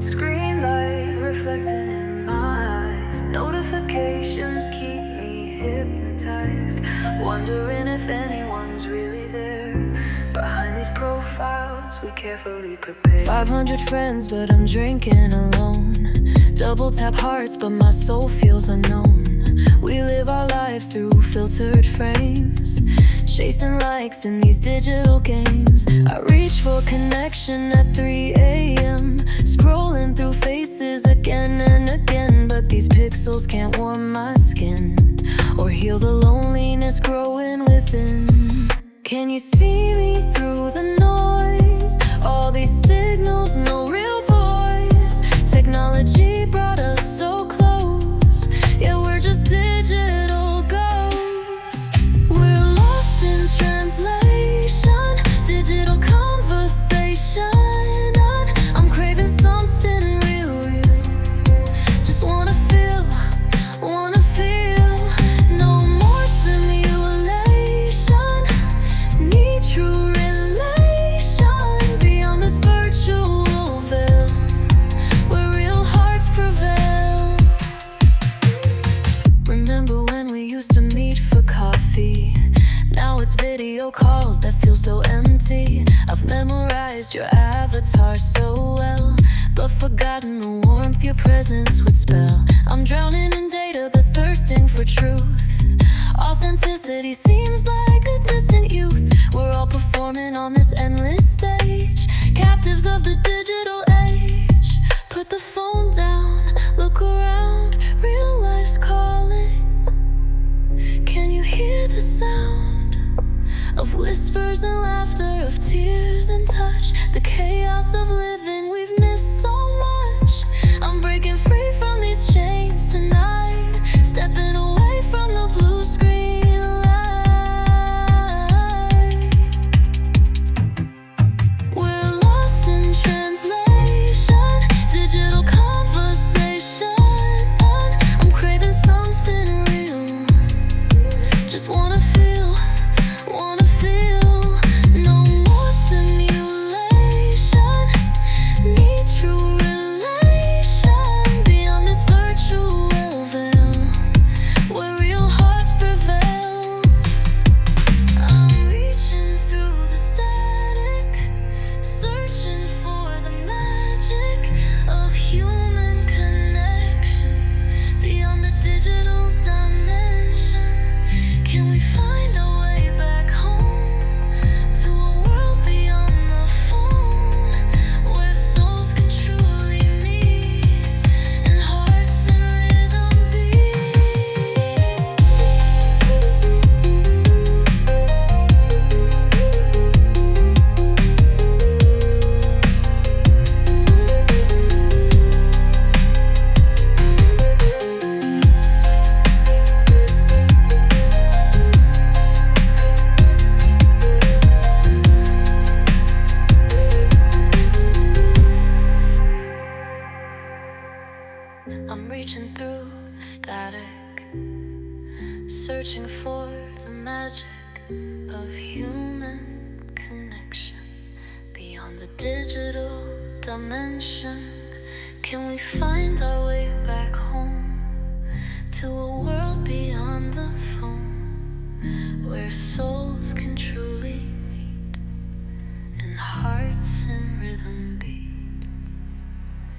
Screen light reflecting in my eyes. Notifications keep me hypnotized, wondering if anyone's really there behind these profiles we carefully prepare. 500 friends, but I'm drinking alone. Double tap hearts, but my soul feels unknown. We live our lives through filtered frames, chasing likes in these digital games. I reach for connection at 3 a.m., scrolling through faces again and again. But these pixels can't warm my skin or heal the loneliness growing within. Can you see me through the noise? All these signals, no real voice. Technology brought us so close, yet we're just digital ghosts. We're lost in translation, digital conversation. I'm craving something real, real. Just wanna feel, wanna feel. No more simulation, need true relation beyond this virtual veil, where real hearts prevail. Remember when we used to meet for coffee? Now it's video calls that feel so empty. I've memorized your avatar so well, but forgotten the warmth your presence would spell. I'm drowning in data, but thirsting for truth. Authenticity seems like a distant youth. We're all performing on this endless stage, captives of the digital age. Put the phone down, look around, real life's calling. Can you hear the sound of whispers and laughter, of tears and touch? The chaos of living, we've missed so much. I'm breaking free from these chains tonight, stepping away from the blue screen light. We're lost in translation, digital conversation. I'm craving something real, just wanna feel, wanna feel. No more simulation, need true relation beyond this virtual veil, where real hearts prevail. I'm reaching through the static, searching for the magic of human connection beyond the digital dimension. Can we find our way back home to a world beyond the phone, where souls can truly meet and hearts in rhythm beat? I'm reaching through the static, searching for the magic of human connection beyond the digital dimension. Can we find our way back home to a world beyond the phone, where souls can truly meet and hearts in rhythm beat?